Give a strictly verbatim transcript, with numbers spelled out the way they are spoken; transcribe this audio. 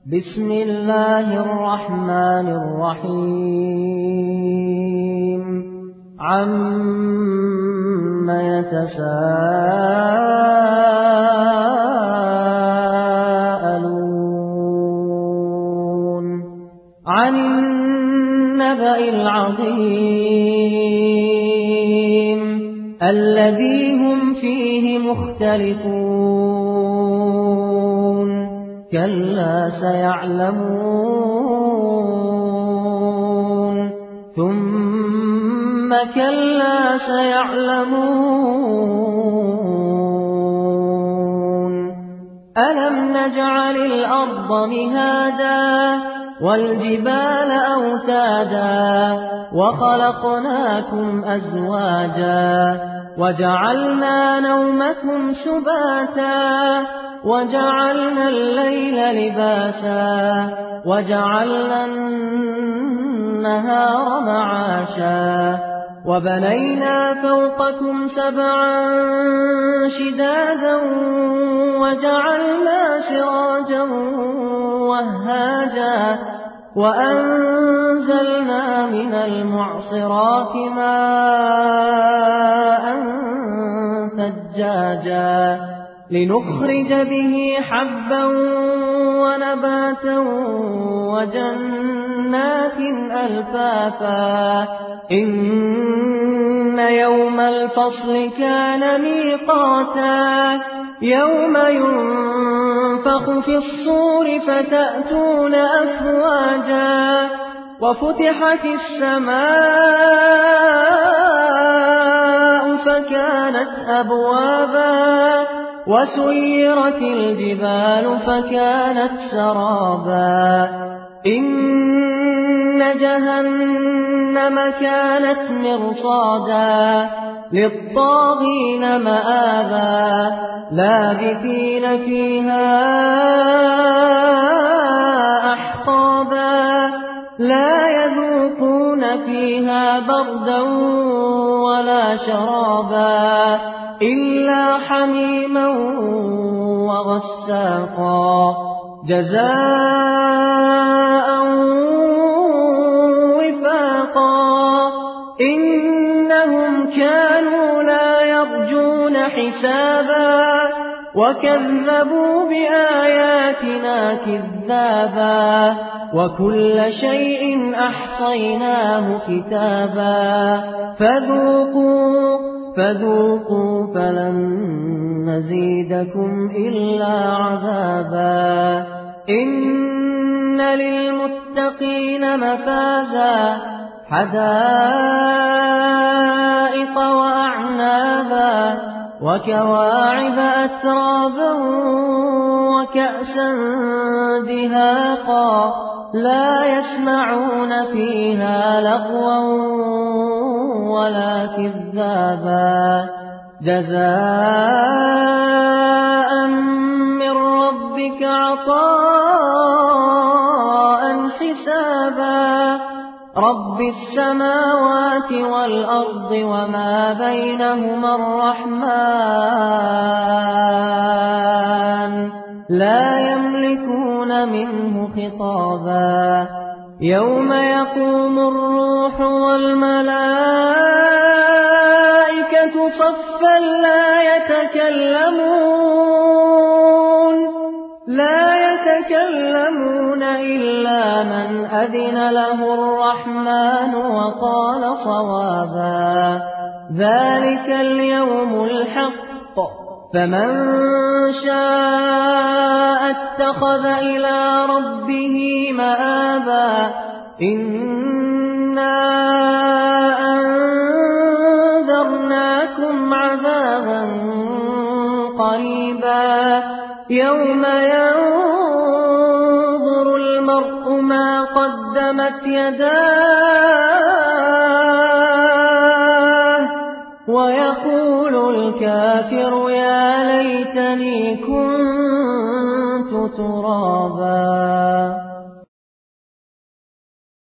بسم الله الرحمن الرحيم عَمَّ يتساءلون عن النبأ العظيم الذي هم فيه مختلفون كلا سيعلمون ثم كلا سيعلمون ألم نجعل الأرض مهادا والجبال أوتادا وخلقناكم أزواجا وجعلنا نومكم سباتا وجعلنا الليل لباسا وجعلنا النهار معاشا وبنينا فوقكم سبعا شدادا وجعلنا سراجا وهاجا وأنزلنا من المعصرات ماء ثجاجا لنخرج به حبا ونباتا وجنات ألفافا إن يوم الفصل كان ميقاتا يوم ينفخ في الصور فتأتون أفواجا وفتحت السماء فكانت أبوابا وسيرت الجبال فكانت سرابا إن جهنم كانت مرصادا للطاغين مآبا لابثين فيها أحقابا لا يذوقون فيها بردا ولا شرابا إلا حميما وغساقا جزاء وفاقا إنهم كانوا لا يرجون حسابا وكذبوا بآياتنا كذابا وكل شيء أحصيناه كتابا فذوقوا فذوقوا فلن نزيدكم إلا عذابا إن للمتقين مفازا حدائق وأعنابا وكواعب أترابا وكأسا دهاقا لا يسمعون فيها لغوا ولا كذابا جزاء من ربك عطاء حسابا رب السماوات والأرض وما بينهما الرحمن لا يملكون منه خطابا يوم يقوم الروح والملائكة صفا لا يتكلمون لا يتكلمون إلا من أذن له الرحمن وقال صوابا ذلك اليوم الحق فمن شاء اتخذ إلى ربه مآبا إنا أنذرناكم عذابا قريبا يوم ينظر المرء ما قدمت يداه ويقول الكافر يا ليتني كنت ترابا.